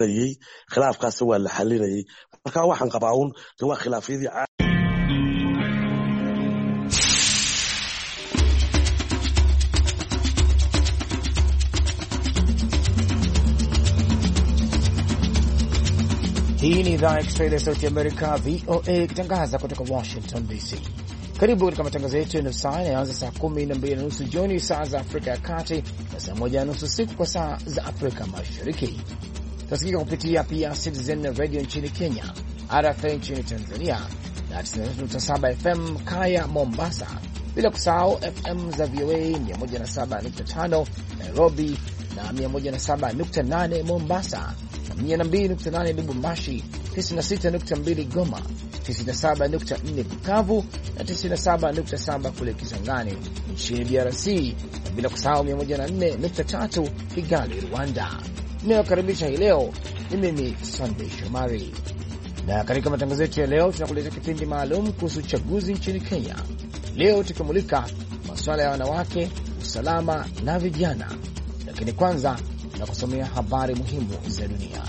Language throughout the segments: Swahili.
khilaafkaasi waa la xalinayay. Marka waxaan qabaa uun waa khilaafyadii Hii ni idhaa ya Kiswahili ya Sauti ya Amerika, VOA, ikitangaza kutoka Washington DC. Karibu katika matangazo yetu ya nusu saa yanayoanza saa 12:30 jioni saa za Afrika ya Kati na saa 1:30 usiku kwa saa za Afrika Mashariki. Tunasikika kupitia pia Citizen Radio nchini Kenya, RFA nchini Tanzania na 93.7 FM Kaya Mombasa, bila kusahau FM za VOA 107.5 Nairobi na 107.8 Mombasa, 102.8 Lubumbashi, 96.2 Goma, 97.4 Bukavu na 97.7 kule Kisangani nchini DRC, na bila kusahau 104.3 Kigali, Rwanda. Ninayokaribisha hii leo mimi ni Sunday Shomari, na katika matangazo yetu ya leo tunakuletea kipindi maalum kuhusu uchaguzi nchini Kenya. Leo tukimulika masuala ya wanawake, usalama na vijana, lakini kwanza na kusomea habari muhimu za dunia.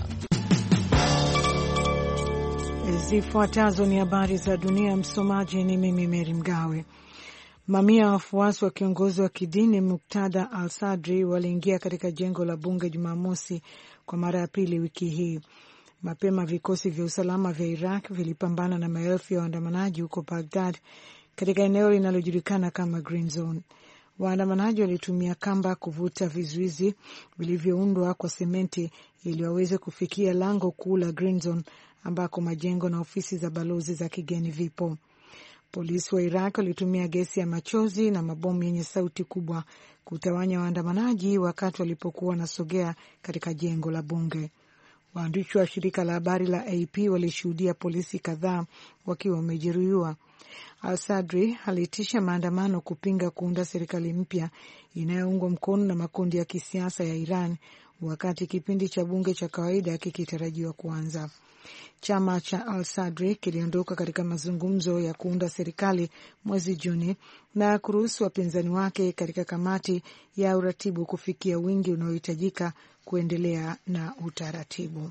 Zifuatazo ni habari za dunia, msomaji ni mimi Mary Mgawe. Mamia ya wafuasi wa kiongozi wa kidini Muqtada al-Sadri waliingia katika jengo la bunge Jumamosi kwa mara ya pili wiki hii. Mapema vikosi vya usalama vya Iraq vilipambana na maelfu ya waandamanaji huko Baghdad katika eneo linalojulikana kama Green Zone. Waandamanaji walitumia kamba kuvuta vizuizi vilivyoundwa kwa sementi ili waweze kufikia lango kuu la Green Zone ambako majengo na ofisi za balozi za kigeni vipo. Polisi wa Iraq walitumia gesi ya machozi na mabomu yenye sauti kubwa kutawanya waandamanaji wakati walipokuwa wanasogea katika jengo la bunge. Waandishi wa shirika la habari la AP walishuhudia polisi kadhaa wakiwa wamejeruhiwa. Al-Sadri aliitisha maandamano kupinga kuunda serikali mpya inayoungwa mkono na makundi ya kisiasa ya Iran wakati kipindi cha bunge cha kawaida kikitarajiwa kuanza. Chama cha Al-Sadri kiliondoka katika mazungumzo ya kuunda serikali mwezi Juni na kuruhusu wapinzani wake katika kamati ya uratibu kufikia wingi unaohitajika kuendelea na utaratibu.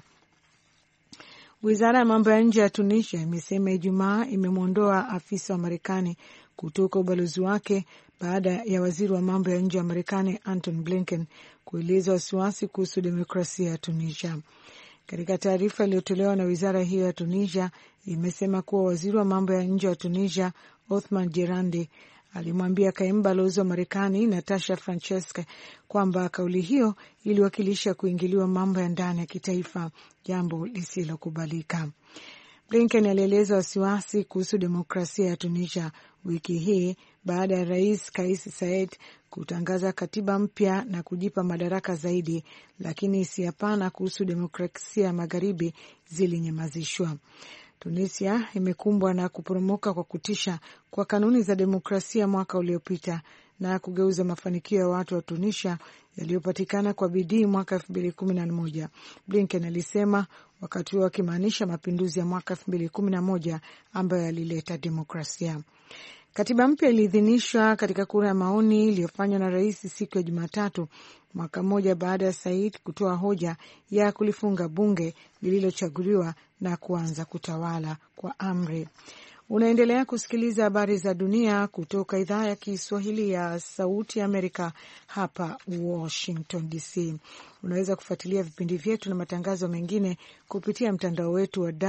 Wizara ya mambo ya nje ya Tunisia imesema Ijumaa imemwondoa afisa wa Marekani kutoka ubalozi wake baada ya waziri wa mambo ya nje wa Marekani Anton Blinken kueleza wasiwasi kuhusu demokrasia ya Tunisia. Katika taarifa iliyotolewa na wizara hiyo ya Tunisia, imesema kuwa waziri wa mambo ya nje wa Tunisia Othman Jerandi alimwambia kaimu balozi wa Marekani Natasha Francesca kwamba kauli hiyo iliwakilisha kuingiliwa mambo ya ndani ya kitaifa, jambo lisilokubalika. Blinken alieleza wasiwasi kuhusu demokrasia ya Tunisia wiki hii baada ya Rais Kais Saied kutangaza katiba mpya na kujipa madaraka zaidi, lakini hisia pana kuhusu demokrasia ya magharibi zilinyamazishwa. Tunisia imekumbwa na kuporomoka kwa kutisha kwa kanuni za demokrasia mwaka uliopita na kugeuza mafanikio ya watu wa Tunisia yaliyopatikana kwa bidii mwaka 2011, Blinken alisema, wakati huo akimaanisha mapinduzi ya mwaka 2011 ambayo yalileta demokrasia. Katiba mpya iliidhinishwa katika kura ya maoni iliyofanywa na rais siku ya Jumatatu, mwaka mmoja baada ya Said kutoa hoja ya kulifunga bunge lililochaguliwa na kuanza kutawala kwa amri. Unaendelea kusikiliza habari za dunia kutoka idhaa ya Kiswahili ya Sauti ya Amerika hapa Washington DC. Unaweza kufuatilia vipindi vyetu na matangazo mengine kupitia mtandao wetu wa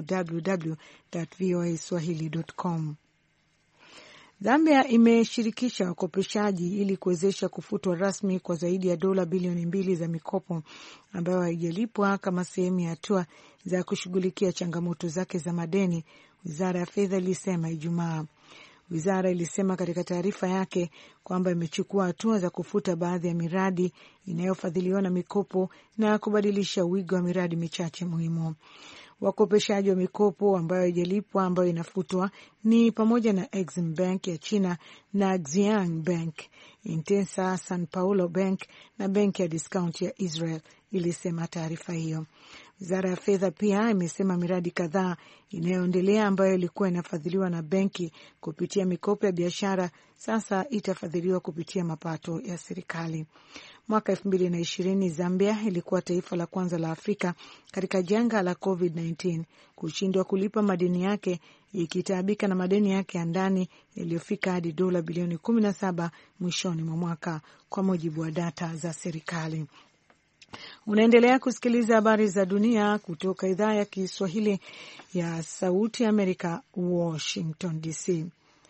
www.voaswahili.com. Zambia imeshirikisha wakopeshaji ili kuwezesha kufutwa rasmi kwa zaidi ya dola bilioni 2 za mikopo ambayo haijalipwa kama sehemu ya hatua za kushughulikia changamoto zake za madeni, wizara ya fedha ilisema Ijumaa. Wizara ilisema katika taarifa yake kwamba imechukua hatua za kufuta baadhi ya miradi inayofadhiliwa na mikopo na kubadilisha wigo wa miradi michache muhimu. Wakopeshaji wa mikopo ambayo haijalipwa ambayo inafutwa ni pamoja na Exim Bank ya China na Xiang Bank, Intesa San Paulo Bank na benki ya Discount ya Israel, ilisema taarifa hiyo. Wizara ya fedha pia imesema miradi kadhaa inayoendelea ambayo ilikuwa inafadhiliwa na benki kupitia mikopo ya biashara sasa itafadhiliwa kupitia mapato ya serikali. Mwaka 2020 Zambia ilikuwa taifa la kwanza la Afrika katika janga la COVID-19 kushindwa kulipa madeni yake, ikitaabika na madeni yake ya ndani yaliyofika hadi dola bilioni 17 mwishoni mwa mwaka, kwa mujibu wa data za serikali. Unaendelea kusikiliza habari za dunia kutoka idhaa ya Kiswahili ya Sauti ya Amerika, Washington DC.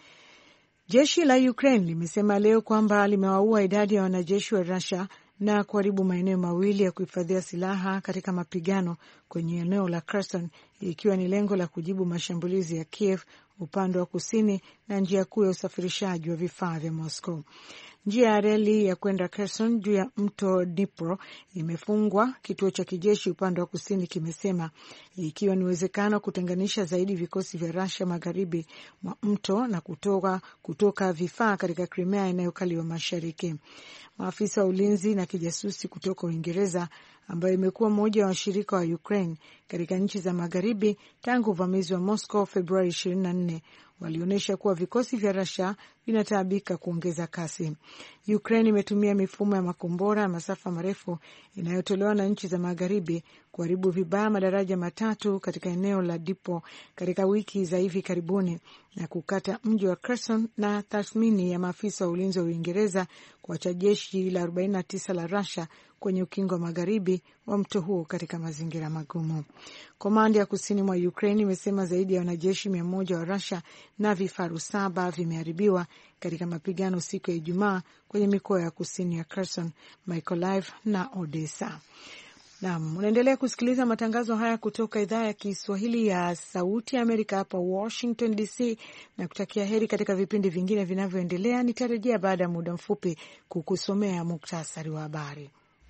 Jeshi la Ukraine limesema leo kwamba limewaua idadi ya wanajeshi wa Russia na kuharibu maeneo mawili ya kuhifadhia silaha katika mapigano kwenye eneo la Kherson, ikiwa ni lengo la kujibu mashambulizi ya Kiev upande wa kusini na njia kuu ya usafirishaji wa vifaa vya Moscow. Njia ya reli ya kwenda Kherson juu ya mto Dnipro imefungwa, kituo cha kijeshi upande wa kusini kimesema, ikiwa ni uwezekano kutenganisha zaidi vikosi vya Russia magharibi mwa mto na kutoka vifaa katika Crimea inayokaliwa mashariki. Maafisa wa ulinzi na kijasusi kutoka Uingereza, ambayo imekuwa mmoja wa washirika wa Ukraine katika nchi za magharibi tangu uvamizi wa Moscow Februari 24, walionyesha kuwa vikosi vya Russia vinataabika kuongeza kasi. Ukraine imetumia mifumo ya makombora ya masafa marefu inayotolewa na nchi za magharibi kuharibu vibaya madaraja matatu katika eneo la Dnipro katika wiki za hivi karibuni na kukata mji wa Kherson, na tathmini ya maafisa wa ulinzi wa Uingereza kuacha jeshi la 49 la Russia kwenye ukingo wa magharibi wa mto huo katika mazingira magumu. Komanda ya kusini mwa Ukraine imesema zaidi ya wanajeshi 100 wa Russia na vifaru 7 vimeharibiwa katika mapigano siku ya Ijumaa kwenye mikoa ya kusini ya Kherson, Mykolaiv na Odessa. Naam, unaendelea kusikiliza matangazo haya kutoka idhaa ya Kiswahili ya Sauti ya Amerika hapa Washington DC, na kutakia heri katika vipindi vingine vinavyoendelea. Nitarejea baada ya muda mfupi kukusomea muktasari wa habari.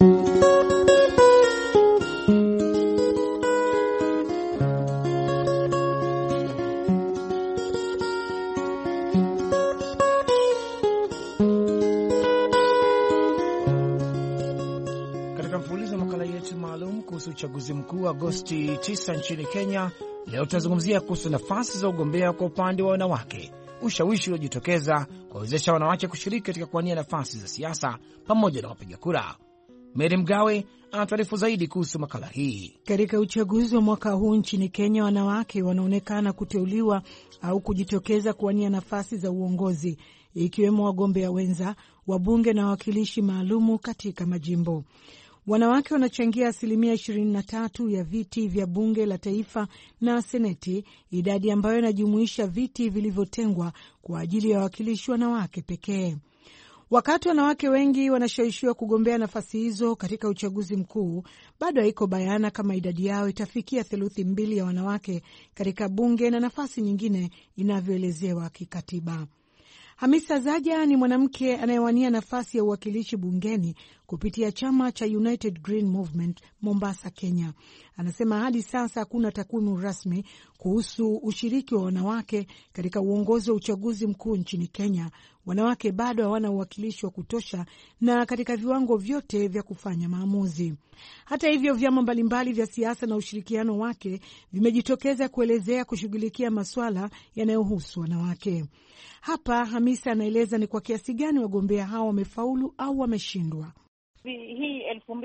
Kuhusu uchaguzi mkuu Agosti 9 nchini Kenya, leo tutazungumzia kuhusu nafasi za ugombea kwa upande wa wanawake, ushawishi uliojitokeza kuwawezesha wanawake kushiriki katika kuwania nafasi za siasa pamoja na wapiga kura. Mary Mgawe anatuarifu zaidi kuhusu makala hii. Katika uchaguzi wa mwaka huu nchini Kenya, wanawake wanaonekana kuteuliwa au kujitokeza kuwania nafasi za uongozi, ikiwemo wagombea wenza, wabunge na wawakilishi maalumu katika majimbo. Wanawake wanachangia 23% ya viti vya bunge la taifa na seneti, idadi ambayo inajumuisha viti vilivyotengwa kwa ajili ya wawakilishi wanawake pekee. Wakati wanawake wengi wanashawishiwa kugombea nafasi hizo katika uchaguzi mkuu, bado haiko bayana kama idadi yao itafikia 2/3 ya wanawake katika bunge na nafasi nyingine inavyoelezewa kikatiba. Hamisa Zaja ni mwanamke anayewania nafasi ya uwakilishi bungeni kupitia chama cha United Green Movement Mombasa, Kenya. Anasema hadi sasa hakuna takwimu rasmi kuhusu ushiriki wa wanawake katika uongozi wa uchaguzi mkuu nchini Kenya. Wanawake bado hawana uwakilishi wa kutosha na katika viwango vyote vya kufanya maamuzi. Hata hivyo, vyama mbalimbali vya siasa na ushirikiano wake vimejitokeza kuelezea kushughulikia masuala yanayohusu wanawake. Hapa Hamisa anaeleza ni kwa kiasi gani wagombea hao wamefaulu au wameshindwa. Hii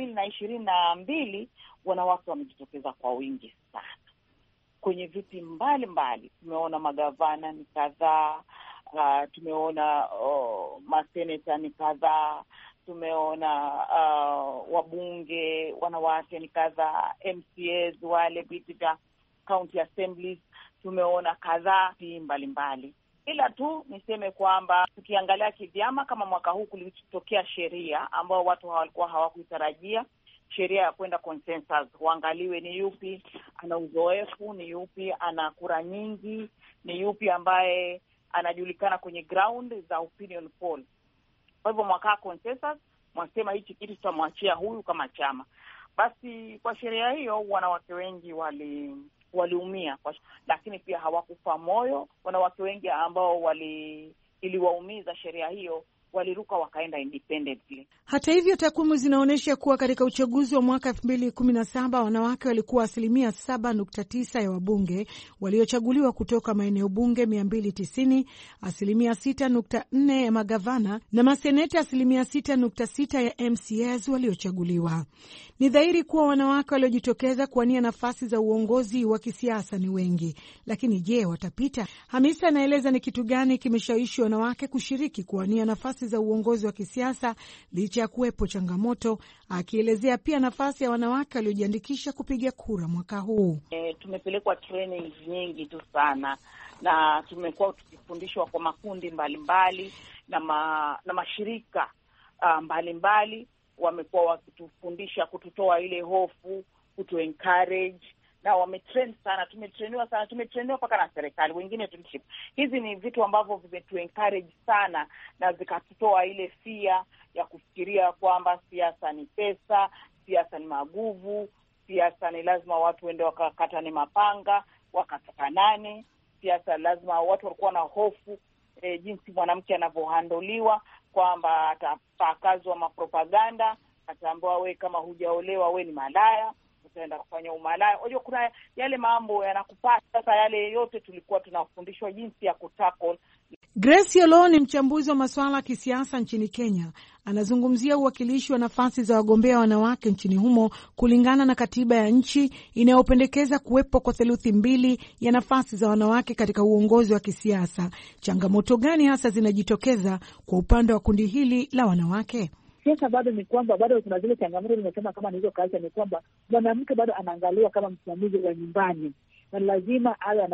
2022 wanawake wamejitokeza kwa wingi sana kwenye viti mbalimbali. Tumeona magavana ni kadhaa, tumeona maseneta ni kadhaa, tumeona wabunge wanawake ni kadhaa, MCAs wale viti vya county assemblies tumeona kadhaa mbalimbali. Ila tu niseme kwamba tukiangalia kivyama, kama mwaka huu kulitokea sheria ambao watu walikuwa hawakuitarajia, sheria ya kwenda consensus, waangaliwe ni yupi ana uzoefu, ni yupi ana kura nyingi, ni yupi ambaye anajulikana kwenye ground za opinion poll. Kwa hivyo mwaka consensus mwasema hichi kitu tutamwachia huyu kama chama. Basi kwa sheria hiyo wanawake wengi waliumia, lakini pia hawakufa moyo. Wanawake wengi ambao iliwaumiza sheria hiyo waliruka wakaenda independently. Hata hivyo, takwimu zinaonyesha kuwa katika uchaguzi wa mwaka 2017 wanawake walikuwa 7.9% ya wabunge waliochaguliwa kutoka maeneo bunge 290, 6.4% ya magavana na maseneta 6.6% ya MCAs waliochaguliwa. Ni dhahiri kuwa wanawake waliojitokeza kuwania nafasi za uongozi wa kisiasa ni wengi, lakini je, watapita? Hamisa anaeleza ni kitu gani kimeshawishi wanawake kushiriki kuwania nafasi za uongozi wa kisiasa licha ya kuwepo changamoto, akielezea pia nafasi ya wanawake waliojiandikisha kupiga kura mwaka huu. Tumepelekwa training nyingi tu sana, na tumekuwa tukifundishwa kwa makundi mbalimbali na mashirika mbalimbali wamekuwa wakitufundisha, kututoa ile hofu, kutu encourage, na wametrain sana, tumetrainiwa mpaka na serikali, wengine tunship. Hizi ni vitu ambavyo vimetu encourage sana na zikatutoa ile fear ya kufikiria kwamba siasa ni pesa, siasa ni maguvu, siasa ni lazima watu wende wakakatane mapanga, wakatakanane, siasa lazima watu walikuwa na hofu jinsi mwanamke anavyohandoliwa, kwamba atapakazwa mapropaganda, ataambiwa we kama hujaolewa we ni malaya, utaenda kufanya umalaya. Unajua kuna yale mambo yanakupata. Sasa yale yote tulikuwa tunafundishwa jinsi ya kutackle. Grace Olo ni mchambuzi wa masuala ya kisiasa nchini Kenya. Anazungumzia uwakilishi wa nafasi za wagombea wanawake nchini humo kulingana na katiba ya nchi inayopendekeza kuwepo kwa 2/3 ya nafasi za wanawake katika uongozi wa kisiasa. Changamoto gani hasa zinajitokeza kwa upande wa kundi hili la wanawake? Sasa bado ni kwamba bado kuna zile changamoto nimesema, kama nizo kazi ni kwamba mwanamke bado anaangaliwa kama msimamizi wa nyumbani, na lazima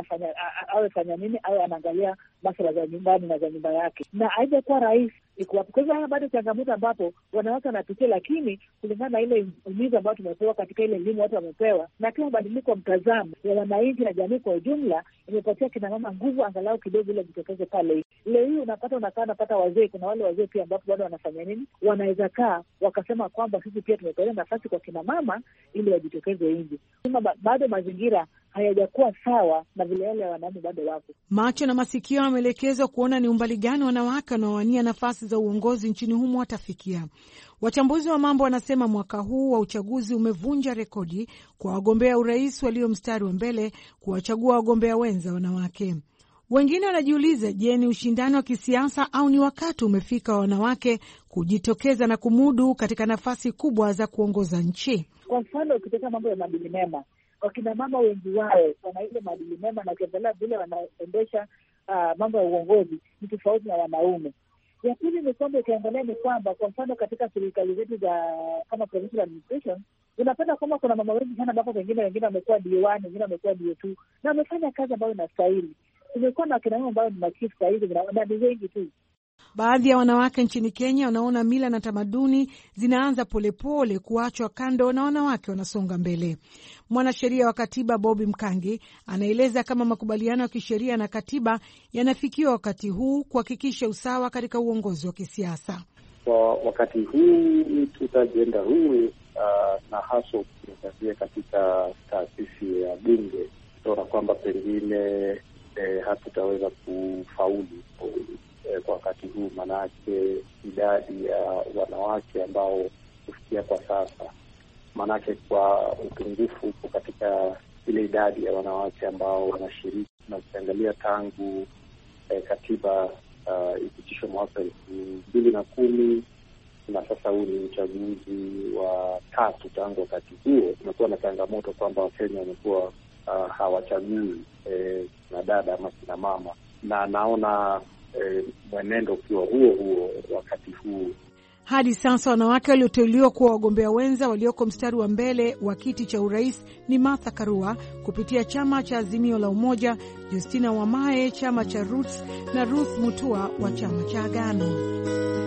awe fanya nini, awe anaangalia masuala za nyumbani na za nyumba yake, na haijakuwa rahisi iko hapo. Kwa hivyo haya bado changamoto ambapo wanawake wanapitia, lakini kulingana na ile umiza ambayo tumepewa katika ile elimu watu wamepewa, na pia mabadiliko wa mtazamo ya wananchi na jamii kwa ujumla, imepatia kina mama nguvu angalau kidogo ile jitokeze pale. Leo hii unapata wazee, kuna wale wazee pia ambapo bado wanafanya nini, wanaweza kaa wakasema kwamba sisi pia tumepewa nafasi kwa kina mama ili wajitokeze nje. Bado mazingira hayajakuwa sawa na vile yale ya wanaume bado wapo. Macho na masikio yameelekezwa kuona ni umbali gani wanawake wanaowania nafasi za uongozi nchini humo watafikia. Wachambuzi wa mambo wanasema mwaka huu wa uchaguzi umevunja rekodi kwa wagombea urais walio mstari wa mbele kuwachagua wagombea wenza wanawake. Wengine wanajiuliza, je, ni ushindani wa kisiasa au ni wakati umefika wa wanawake kujitokeza na kumudu katika nafasi kubwa za kuongoza nchi? Kwa mfano, ukitaka mambo ya maadili mema, wakina mama wengi wao wana ile maadili mema, na ukiangalia vile wanaendesha mambo ya uongozi ni tofauti na wanaume. Ya pili ni kwamba ukiangalia ni kwamba kwa mfano katika serikali zetu za kama provincial administration, unapata kwamba kuna mama wengi sana ambapo wengine wamekuwa D1, wengine wamekuwa D2 na wamefanya kazi ambayo inastahili. Tumekuwa na wakina mama ambao ni machifu sasa hivi na ni wengi tu. Baadhi ya wanawake nchini Kenya wanaona mila na tamaduni zinaanza polepole kuachwa kando na wanawake wanasonga mbele. Mwanasheria wa katiba Bobby Mkangi anaeleza kama makubaliano ya kisheria na katiba yanafikiwa wakati huu kuhakikisha usawa katika uongozi wa kisiasa. Kwa wakati huu tutajienda huu na hasa ukiangazia katika taasisi ya bunge, tunaona kwamba pengine hatutaweza kufaulu kwa wakati huu, manake idadi ya wanawake ambao kufikia kwa sasa, manake kwa upungufu katika ile idadi ya wanawake ambao wanashiriki, na ukiangalia tangu katiba ipitishwe mwaka 2010 na sasa huu ni uchaguzi wa 3 tangu wakati huo, kumekuwa na changamoto kwamba Wakenya wamekuwa hawachagui na dada ama kina mama, na naona mwenendo ukiwa huo wakati huu. Hadi sasa wanawake walioteuliwa kuwa wagombea wenza walioko mstari wa mbele wa kiti cha urais ni Martha Karua kupitia chama cha Azimio la Umoja, Justina Wamae chama cha Roots na Ruth Mutua wa chama cha Agano.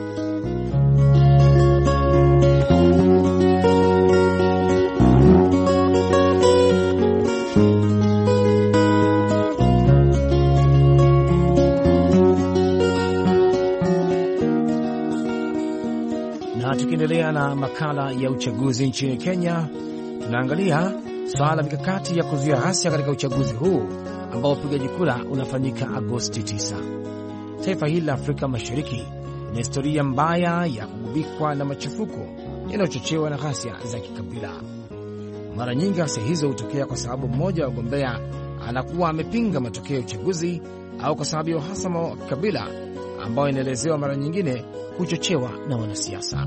Tukiendelea na makala ya uchaguzi nchini Kenya, tunaangalia swala la mikakati ya kuzuia ghasia katika uchaguzi huu ambao upigaji kura unafanyika Agosti 9. Taifa hili la Afrika Mashariki ina historia mbaya ya kugubikwa na machafuko yanayochochewa na ghasia za kikabila. Mara nyingi ghasia hizo hutokea kwa sababu mmoja wa wagombea anakuwa amepinga matokeo ya uchaguzi au kwa sababu ya uhasama wa kikabila ambao inaelezewa mara nyingine huchochewa na wanasiasa.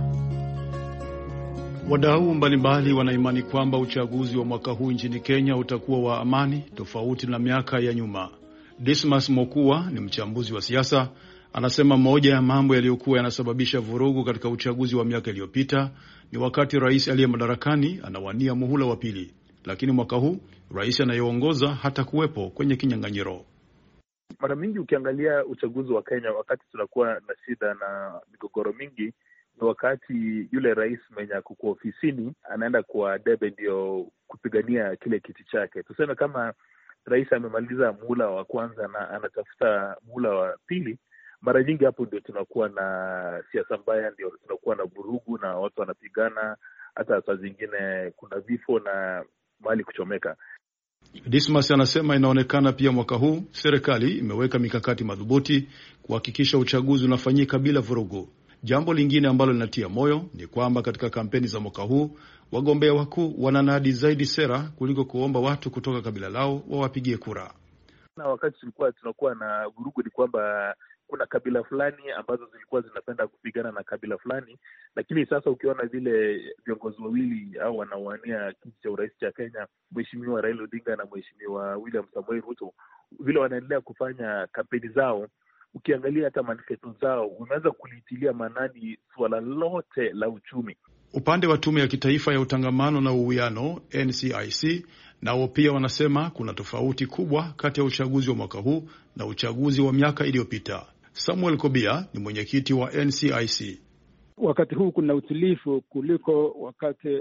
Wadau mbalimbali wanaimani kwamba uchaguzi wa mwaka huu nchini Kenya utakuwa wa amani tofauti na miaka ya nyuma. Dismas Mokua ni mchambuzi wa siasa, anasema moja ya mambo yaliyokuwa yanasababisha vurugu katika uchaguzi wa miaka iliyopita ni wakati rais aliye madarakani anawania muhula wa pili. Lakini mwaka huu rais anayeongoza hata kuwepo kwenye kinyang'anyiro. Mara mingi ukiangalia uchaguzi wa Kenya, wakati tunakuwa na shida na migogoro mingi, ni wakati yule rais mwenye kuko ofisini anaenda kwa debe ndio kupigania kile kiti chake. Tuseme kama rais amemaliza muhula wa kwanza na anatafuta muhula wa pili, mara nyingi hapo ndio tunakuwa na siasa mbaya, ndio tunakuwa na vurugu na watu wanapigana, hata saa zingine kuna vifo na mali kuchomeka. Dismas anasema inaonekana pia mwaka huu serikali imeweka mikakati madhubuti kuhakikisha uchaguzi unafanyika bila vurugu. Jambo lingine ambalo linatia moyo ni kwamba katika kampeni za mwaka huu wagombea wakuu wananadi zaidi sera kuliko kuomba watu kutoka kabila lao wawapigie kura. Na wakati tunakuwa na vurugu ni kwamba kuna kabila fulani ambazo zilikuwa zinapenda kupigana na kabila fulani, lakini sasa ukiona vile viongozi wawili au wanaowania kiti cha urais cha Kenya, Mheshimiwa Raila Odinga na Mheshimiwa William Samoei Ruto, vile wanaendelea kufanya kampeni zao, ukiangalia hata manifesto zao umeanza kulitilia manani suala lote la uchumi. Upande wa tume ya kitaifa ya utangamano na uwiano NCIC nao pia wanasema kuna tofauti kubwa kati ya uchaguzi wa mwaka huu na uchaguzi wa miaka iliyopita. Samuel Kobia ni mwenyekiti wa NCIC. Wakati huu kuna utulivu kuliko wakati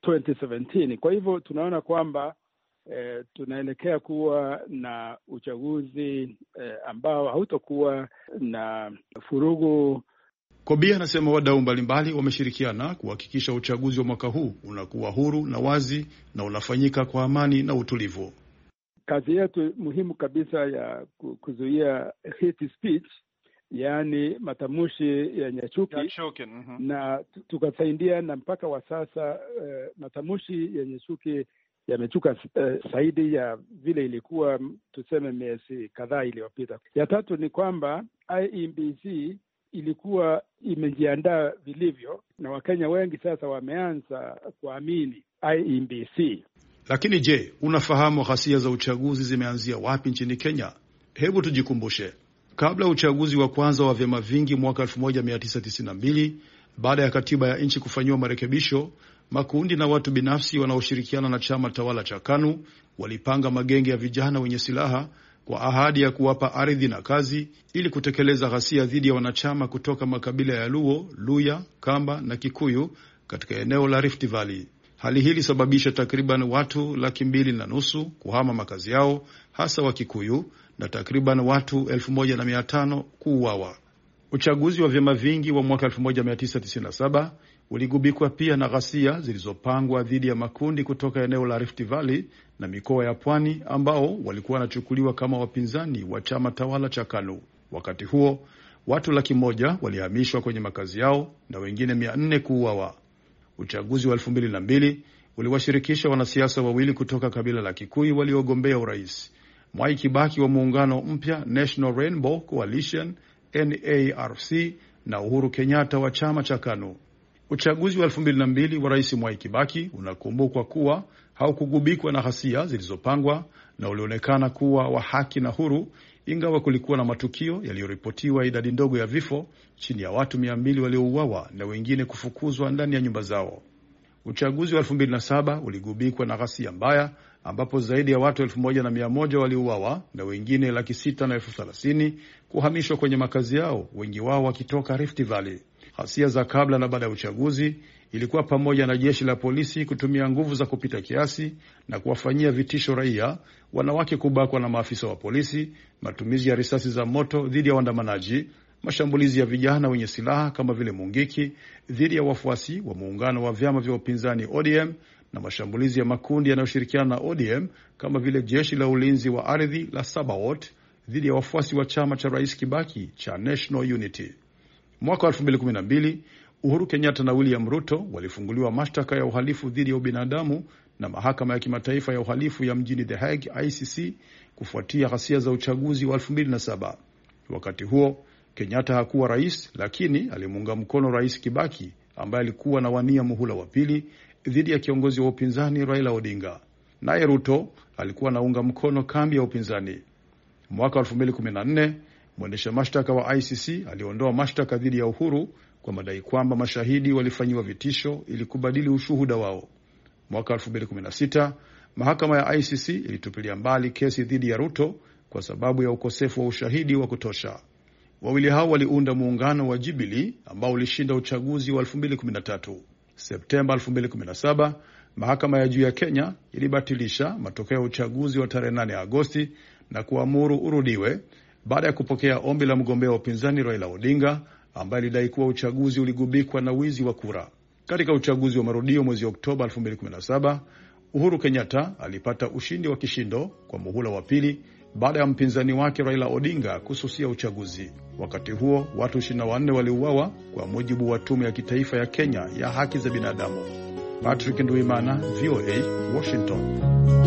2017. Kwa hivyo tunaona kwamba tunaelekea kuwa na uchaguzi ambao hautakuwa na furugu. Kobia anasema wadau mbalimbali wameshirikiana kuhakikisha uchaguzi wa mwaka huu unakuwa huru na wazi na unafanyika kwa amani na utulivu. Kazi yetu muhimu kabisa ya kuzuia hate speech, yaani matamshi yenye chuki, na tukasaidia, na mpaka wa sasa matamshi yenye chuki yamechuka zaidi ya vile ilikuwa tuseme miezi kadhaa iliyopita. Ya tatu ni kwamba IEBC ilikuwa imejiandaa vilivyo na Wakenya wengi sasa wameanza kuamini IEBC. Lakini je, unafahamu ghasia za uchaguzi zimeanzia wapi nchini Kenya? Hebu tujikumbushe. Kabla ya uchaguzi wa kwanza wa vyama vingi mwaka 1992, baada ya katiba ya nchi kufanyiwa marekebisho, makundi na watu binafsi wanaoshirikiana na chama tawala cha KANU walipanga magenge ya vijana wenye silaha kwa ahadi ya kuwapa ardhi na kazi ili kutekeleza ghasia dhidi ya wanachama kutoka makabila ya Luo, Luya, Kamba na Kikuyu katika eneo la Rift Valley. Hali hii ilisababisha takriban watu 2.5 kuhama makazi yao, hasa wa Kikuyu, na takriban watu 1,500 kuuawa. Uchaguzi wa vyama vingi wa mwaka 1997 uligubikwa pia na ghasia zilizopangwa dhidi ya makundi kutoka eneo la Rift Valley na mikoa ya Pwani ambao walikuwa wanachukuliwa kama wapinzani wa chama tawala cha KANU. Wakati huo, watu 100,000 walihamishwa kwenye makazi yao na wengine 400 kuuawa. Uchaguzi wa 2002 uliwashirikisha wanasiasa wawili kutoka kabila la Kikuyu waliogombea urais. Mwai Kibaki wa muungano mpya National Rainbow Coalition NARC na Uhuru Kenyatta wa chama cha KANU. Uchaguzi wa 2002 wa Rais Mwai Kibaki unakumbukwa kuwa haukugubikwa na ghasia zilizopangwa na ulionekana kuwa wa haki na huru, ingawa kulikuwa na matukio yaliyoripotiwa idadi ndogo ya vifo, chini ya watu 200 waliouawa na wengine kufukuzwa ndani ya nyumba zao. Uchaguzi wa 2007 uligubikwa na ghasia mbaya ambapo zaidi ya watu 1,100 waliuawa na wengine 630,000 kuhamishwa kwenye makazi yao, wengi wao wakitoka Rift Valley. Ghasia za kabla na baada ya uchaguzi ilikuwa pamoja na jeshi la polisi kutumia nguvu za kupita kiasi na kuwafanyia vitisho raia, wanawake kubakwa na maafisa wa polisi, matumizi ya risasi za moto dhidi ya waandamanaji, mashambulizi ya vijana wenye silaha kama vile Mungiki dhidi ya wafuasi wa muungano wa vyama vya upinzani ODM, na mashambulizi ya makundi yanayoshirikiana na ODM kama vile jeshi la ulinzi wa ardhi la Sabaot dhidi ya wafuasi wa chama cha Rais Kibaki cha National Unity. Mwaka 2012 Uhuru Kenyatta na William Ruto walifunguliwa mashtaka ya uhalifu dhidi ya ubinadamu na mahakama ya kimataifa ya uhalifu ya mjini The Hague ICC kufuatia ghasia za uchaguzi wa 2007. Wakati huo Kenyatta hakuwa rais, lakini alimuunga mkono Rais Kibaki ambaye alikuwa anawania muhula wa pili dhidi ya kiongozi wa upinzani Raila Odinga. Naye Ruto alikuwa anaunga mkono kambi ya upinzani. Mwaka 2014 mwendesha mashtaka wa ICC aliondoa mashtaka dhidi ya Uhuru kwa madai kwamba mashahidi walifanyiwa vitisho ili kubadili ushuhuda wao. Mwaka 2016 mahakama ya ICC ilitupilia mbali kesi dhidi ya Ruto kwa sababu ya ukosefu wa ushahidi wa kutosha. Wawili hao waliunda muungano wa Jubilee ambao ulishinda uchaguzi wa 2013. Septemba 2017, mahakama ya juu ya Kenya ilibatilisha matokeo ya uchaguzi wa tarehe 8 Agosti na kuamuru urudiwe baada ya kupokea ombi la mgombea wa upinzani Raila Odinga ambaye alidai kuwa uchaguzi uligubikwa na wizi wa kura. Katika uchaguzi wa marudio mwezi Oktoba 2017, Uhuru Kenyatta alipata ushindi wa kishindo kwa muhula wa pili baada ya mpinzani wake Raila Odinga kususia uchaguzi. Wakati huo watu 24 waliuawa kwa mujibu wa tume ya kitaifa ya Kenya ya haki za binadamu. Patrick Nduimana, VOA, Washington.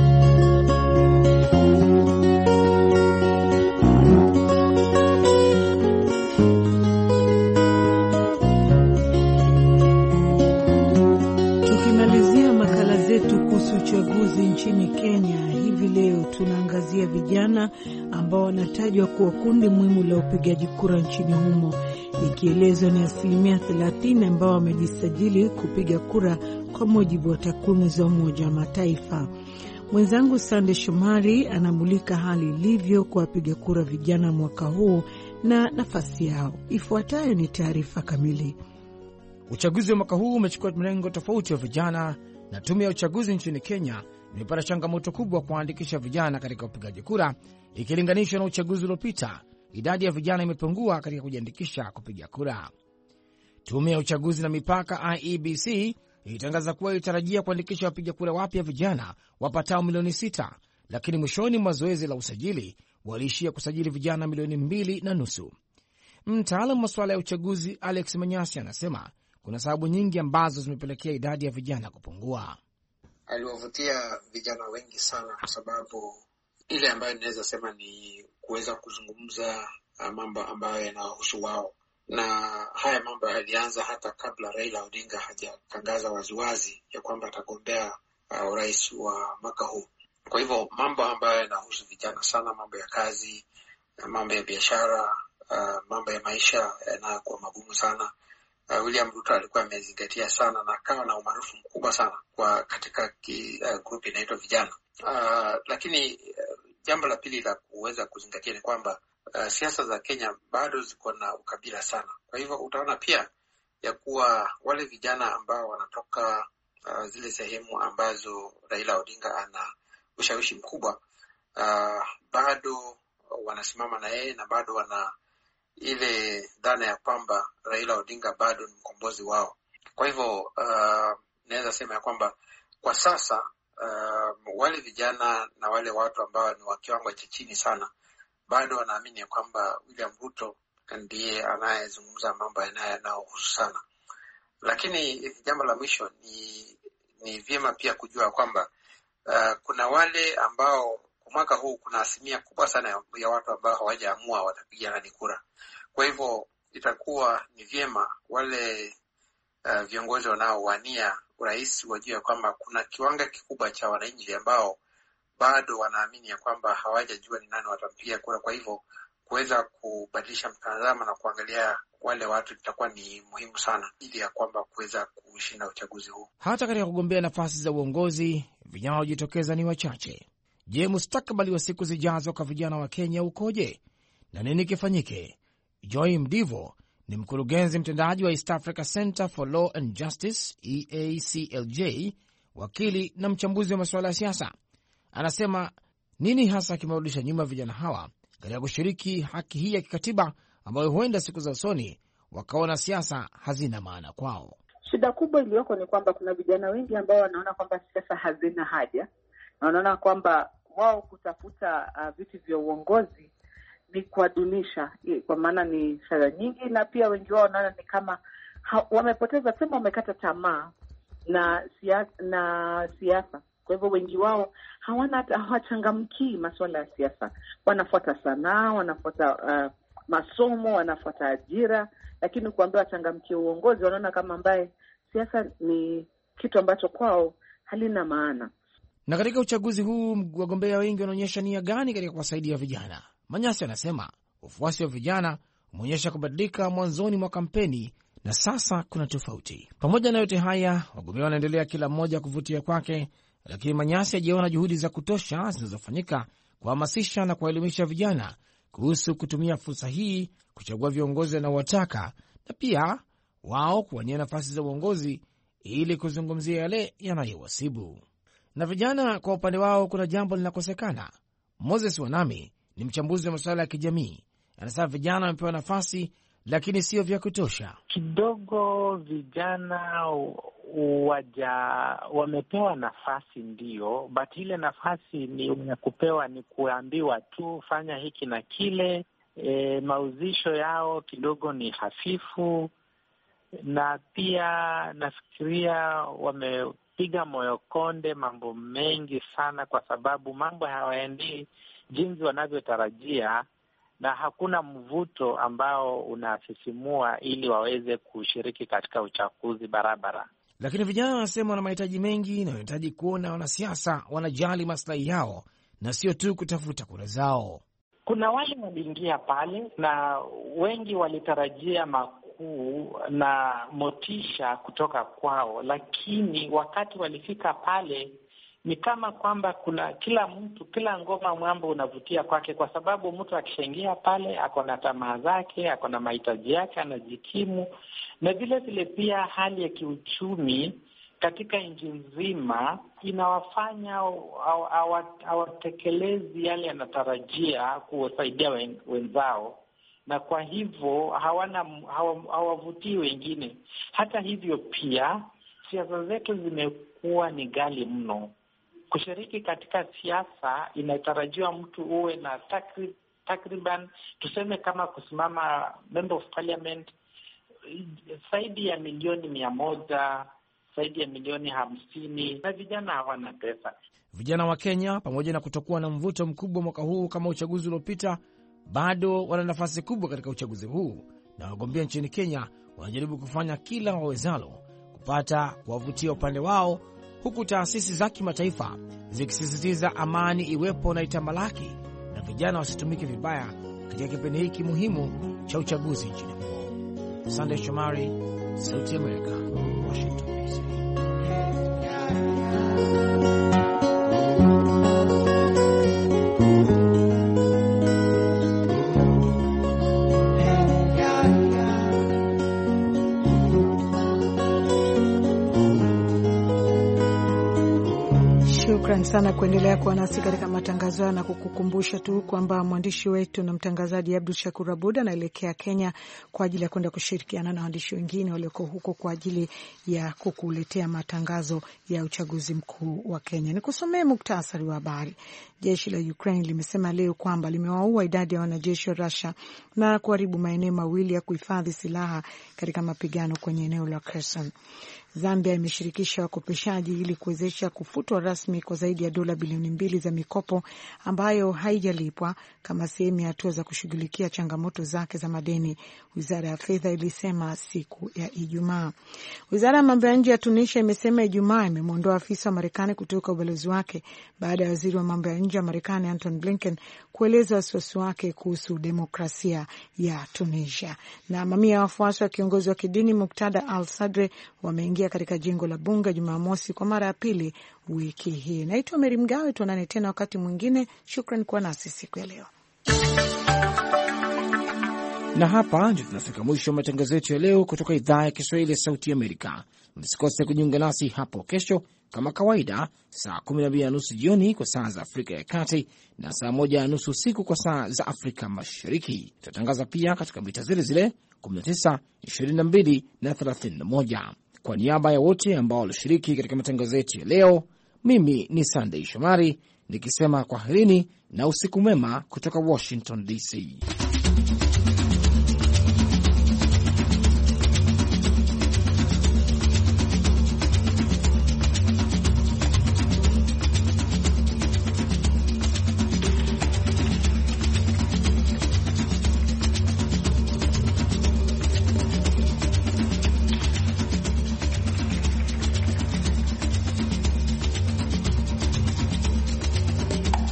Tukimalizia makala zetu kuhusu uchaguzi nchini Kenya, hivi leo tunaangazia vijana ambao wanatajwa kuwa kundi muhimu la upigaji kura nchini humo, ikielezwa ni 30% ambao wamejisajili kupiga kura kwa mujibu wa takwimu za Umoja wa Mataifa. Mwenzangu Sande Shomari anamulika hali ilivyo kwa wapiga kura vijana mwaka huu na nafasi yao. Ifuatayo ni taarifa kamili. Uchaguzi wa mwaka huu umechukua mrengo tofauti wa vijana, na tume ya uchaguzi nchini Kenya imepata changamoto kubwa kuandikisha vijana katika upigaji kura ikilinganishwa na uchaguzi uliopita. Idadi ya vijana imepungua katika kujiandikisha kupiga kura. Tume ya uchaguzi na mipaka IEBC ilitangaza kuwa ilitarajia kuandikisha wapiga kura wapya vijana wapatao milioni 6, lakini mwishoni mwa zoezi la usajili waliishia kusajili vijana milioni 2.5. Mtaalamu wa masuala ya uchaguzi Alex Manyasi anasema kuna sababu nyingi ambazo zimepelekea idadi ya vijana kupungua. Aliwavutia vijana wengi sana kwa sababu ile ambayo ninaweza sema ni kuweza kuzungumza mambo ambayo yanahusu wao, na haya mambo yalianza hata kabla Raila Odinga hajatangaza waziwazi ya kwamba atagombea urais wa mwaka huu. Kwa hivyo mambo ambayo yanahusu vijana sana, mambo ya kazi, mambo ya biashara, mambo ya maisha yanakuwa magumu sana. William Ruto alikuwa amezingatia sana na akawa na umaarufu mkubwa sana kwa katika group inaitwa vijana. Lakini jambo la pili la kuweza kuzingatia ni kwamba siasa za Kenya bado ziko na ukabila sana. Kwa hivyo utaona pia ya kuwa wale vijana ambao wanatoka zile sehemu ambazo Raila Odinga ana ushawishi mkubwa bado wanasimama na yeye na bado wana ile dhana ya kwamba Raila Odinga bado ni mkombozi wao. Kwa hivyo naweza sema ya kwamba kwa sasa wale vijana na wale watu ambao ni wa kiwango cha chini sana bado wanaamini ya kwamba William Ruto ndiye anayezungumza mambo yanayohusu sana. Lakini jambo la mwisho ni vyema pia kujua kwamba kuna wale ambao mwaka huu kuna asilimia kubwa sana ya watu ambao hawajaamua watapiga nani kura. Kwa hivyo itakuwa ni vyema wale viongozi wanaowania urais wajue kwamba kuna kiwango kikubwa cha wananchi ambao bado wanaamini ya kwamba hawajajua ni nani watampigia kura. Kwa hivyo kuweza kubadilisha mtazamo na kuangalia wale watu itakuwa ni muhimu sana ili ya kwamba kuweza kushinda uchaguzi huu. Hata katika kugombea nafasi za uongozi vijana wajitokeza ni wachache. Je, mustakabali wa siku zijazo kwa vijana wa Kenya ukoje na nini kifanyike? Joy Mdivo ni mkurugenzi mtendaji wa East Africa Center for Law and Justice EACLJ, wakili na mchambuzi wa masuala ya siasa. Anasema nini hasa kimerudisha nyuma vijana hawa katika kushiriki haki hii ya kikatiba ambayo huenda siku za usoni wakaona siasa hazina maana kwao. Shida kubwa iliyoko ni kwamba kuna vijana wengi ambao wanaona kwamba siasa hazina haja, na wanaona kwamba wao kutafuta viti vya uongozi ni kuwadunisha, kwa maana ni fedha nyingi, na pia wengi wao wanaona ni kama wamepoteza, sema wamekata tamaa na siasa. Kwa hivyo wengi wao hawachangamkii masuala ya siasa. Wanafuata sanaa, wanafuata masomo, wanafuata ajira, lakini kuambia wachangamkie uongozi, wanaona kama ambaye siasa ni kitu ambacho kwao halina maana. Na katika uchaguzi huu wagombea wengi wanaonyesha nia gani katika kuwasaidia vijana? Manyasi anasema ufuasi wa vijana umeonyesha kubadilika mwanzoni mwa kampeni na sasa kuna tofauti. Pamoja na yote haya, wagombea wanaendelea kila mmoja kuvutia kwake, lakini Manyasi hajaona juhudi za kutosha zinazofanyika kuhamasisha na kuwaelimisha vijana kuhusu kutumia fursa hii kuchagua viongozi wanaowataka na pia wao kuwania nafasi za uongozi ili kuzungumzia yale yanayowasibu. Na vijana kwa upande wao kuna jambo linakosekana. Moses Wanami ni mchambuzi wa masuala ya kijamii. Anasema vijana wamepewa nafasi lakini sio vya kutosha. Kidogo vijana wamepewa nafasi ndio, but ile nafasi ni ya kupewa ni kuambiwa tu fanya hiki na kile. Mauzisho yao kidogo ni hafifu, na pia nafikiria wamepiga moyo konde mambo mengi sana, kwa sababu mambo hayaendi jinsi wanavyotarajia, na hakuna mvuto ambao unasisimua ili waweze kushiriki katika uchaguzi barabara. Lakini vijana wanasema wana mahitaji mengi na wanahitaji kuona wanasiasa wanajali maslahi yao na sio tu kutafuta kura zao. Kuna wale waliingia pale na wengi walitarajia makuu na motisha kutoka kwao, lakini wakati walifika pale ni kama kwamba kuna kila ngoma mwambo unavutia kwake, kwa sababu mtu akishaingia pale ako na tamaa zake, ako na mahitaji yake, anajikimu. Na vile vile pia hali ya kiuchumi katika nchi nzima inawafanya hawatekelezi yale yanatarajia kuwasaidia wenzao, na kwa hivyo hawavutii wengine. Hata hivyo pia siasa zetu zimekuwa ni ghali mno. Kushiriki katika siasa inatarajiwa mtu uwe na takriban tuseme kama kusimama member of parliament zaidi ya milioni 100, zaidi ya milioni 50, na vijana hawana pesa. Vijana wa Kenya pamoja na kutokuwa na mvuto mkubwa mwaka huu kama uchaguzi uliopita, bado wana nafasi kubwa katika uchaguzi huu, na wagombea nchini Kenya wanajaribu kufanya kila wawezalo kupata kuwavutia upande wao, huku taasisi za kimataifa zikisisitiza amani iwepo na itamalaki na vijana wasitumike vibaya katika kipindi hiki muhimu cha uchaguzi nchini humo. Sunday Shomari, Sauti ya Amerika, Washington DC. Shukran sana kuendelea kuwa nasi katika matangazo na kukukumbusha tu kwamba mwandishi wetu na mtangazaji Abdul Shakur Abud anaelekea Kenya kwa ajili ya kwenda kushirikiana na waandishi wengine walioko huko kwa ajili ya kukuletea matangazo ya uchaguzi mkuu wa Kenya. Nikusomee muktasari wa habari. Jeshi la Ukraine limesema leo kwamba limewaua idadi ya wanajeshi wa Russia na kuharibu maeneo mawili ya kuhifadhi silaha katika mapigano kwenye eneo la Kherson. Zambia imeshirikisha wakopeshaji ili kuwezesha kufutwa rasmi kwa zaidi ya dola bilioni 2 za mikopo ambayo haijalipwa kama sehemu ya hatua za kushughulikia changamoto zake za madeni, wizara ya fedha ilisema siku ya Ijumaa. Wizara ya mambo ya nje ya Tunisia imesema Ijumaa imemwondoa afisa wa Marekani kutoka ubalozi wake baada ya waziri wa mambo ya nje wa Marekani Anton Blinken kueleza wasiwasi wake kuhusu demokrasia ya Tunisia. Na mamia ya wafuasi wa kiongozi wa kidini Muqtada al-Sadri wameingia katika jengo la bunge Jumamosi kwa mara ya pili wiki hii. Naitwa Meri Mgawe, tuonane tena wakati mwingine. Shukran kwa nasi siku ya leo. Na hapa ndio tunafika mwisho wa matangazo yetu ya leo kutoka idhaa ya Kiswahili ya Sauti Amerika. Msikose kujiunga nasi hapo kesho kama kawaida saa 12:30 jioni kwa saa za Afrika ya Kati na saa 1:30 usiku kwa saa za Afrika Mashariki. Tutatangaza pia katika mita zile zile 19, 22 na 31. Kwa niaba ya wote ambao walishiriki katika matangazo yetu ya leo, mimi ni Sunday Shomari nikisema kwaherini na usiku mwema kutoka Washington DC.